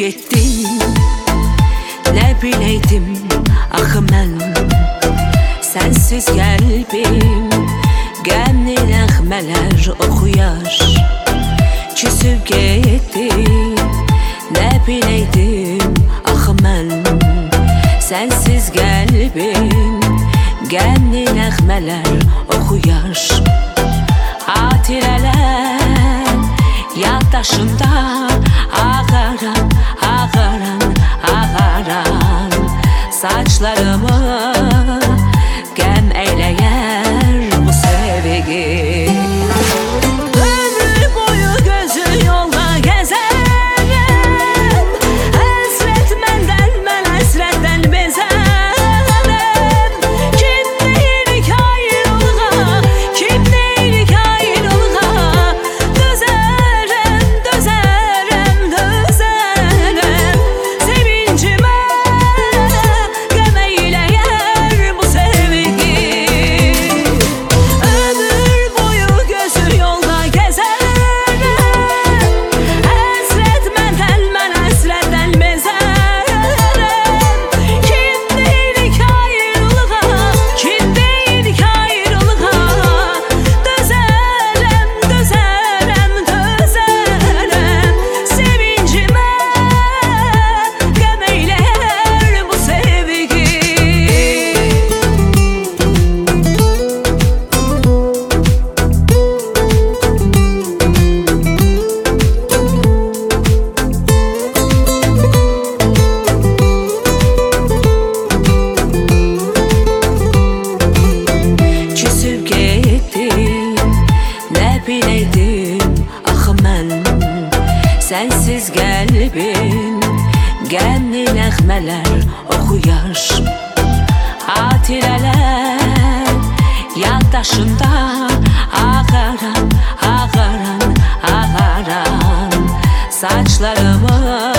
getdin. Nə biləydim axı mən sənsiz qəlbim qəmli nəğmələr oxuyar. Küsüb getdin. Nə biləydim axı mən sənsiz qəlbim qəmli nəğmələr oxuyar. Xatirələr yaddaşımda ağaran, ağaran, ağaran. Saçlarımı qəm eyləyər bu sevgi. Ömür boyu gözü yolda gəzərəm, həsrət məndən, mən həsrətdən bezərəm. Kim deyirik ayrılığa, kim deyirik ayrılığa. Dözərəm, dözərəm, dözərəm. Sevincimə qəm eyləyər bu sevgi. Ömür boyu gözü yolda gəzərəm, həsrət məndən, mən həsrətdən bezərəm. Kim deyirik ayrılığa, kim deyirik ayrılığa. Dözərəm, dözərəm, dözərəm. Sevincimə qəm eyləyər bu sevgi. Küsüb getdin. Nə biləydim axı mən sənsiz qəlbim qəmli nəğmələr oxuyar. Xatirələr yaddaşımda ağaran, ağaran, ağaran. Saçlarımı